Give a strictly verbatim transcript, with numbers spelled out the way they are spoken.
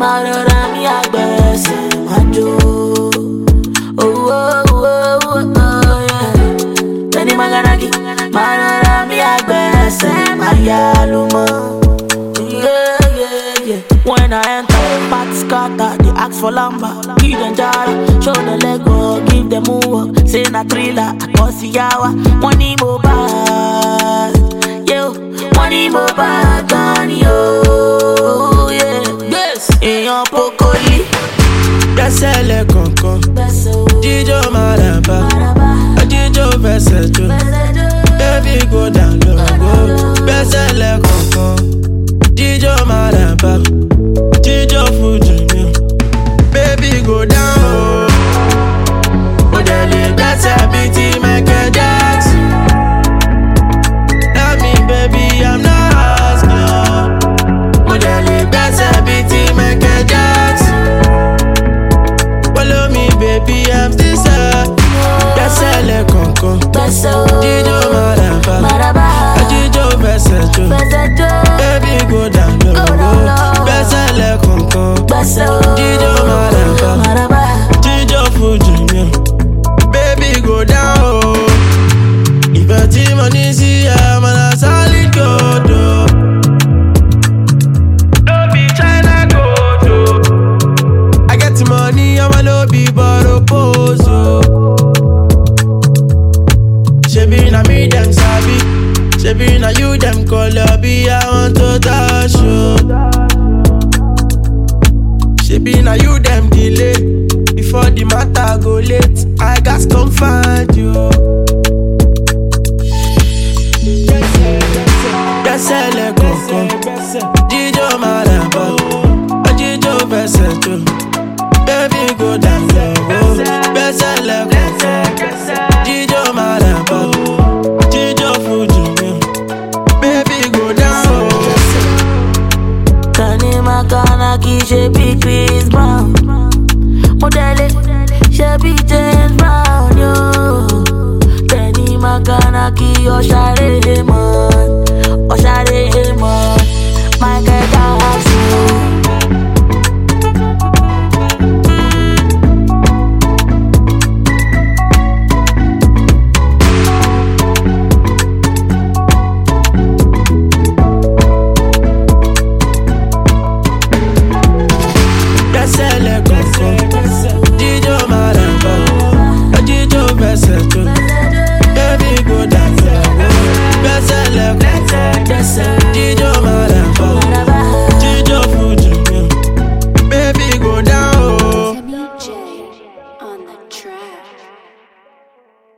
Marora mi agbese majo. Oh oh oh oh oh yeah. Teni maganaki. Marora mi agbese mayaluma. Yeah yeah yeah. When I enter, party scatter, they ask for lamba. Give them jara, show the Lego, give them move. Say na thriller, bossy yawa. Money mo bad, yo. Money mo bad, money yo, yeah. Yes, in your pokoli. Gbẹ́sẹ̀ lé kankan, jíjó maraba, jíjó fẹsẹ̀ jó, baby go down low. Gbẹ́sẹ̀ lé kankan, jíjó maraba, jíjó fuji mi, baby go down low. Mo dẹ̀ lè gbẹ́sẹ̀ bíi ti Michael Jackson. Tell me baby I'm not asking. Mo dẹ̀ lè gbẹ́sẹ̀ bíi ti Michael Jackson. Follow me baby I'm still sad. Gbẹ́sẹ̀ lé kankan, jíjó maraba, jíjó fẹsẹ̀ jó, baby go down low. Gbẹ́sẹ̀ lé kankan, jíjó maraba, jíjó fuji mi, baby go down low. Ìfẹ́ tí mo ní sí ẹ mọ̀ náà solid gold o. No be China gold o. I get the money, I'ma no be borrow pose o. Shebi na me dem sabi, shebi na you dem call up, I want to touch you. Shebi na you dem delay, before the matter go late, I gas come find you. Gbẹ́sẹ̀ lé kankan, jíjó maraba, jíjó fẹsẹ̀ jó, baby go down low. Gbẹ́sẹ̀ lé kankan, jíjó maraba, jíjó fuji mi, baby go down low. Tani makanaki shebi Chris Brown. Modele shebi James Brown yo. Tani makanaki yo share mo.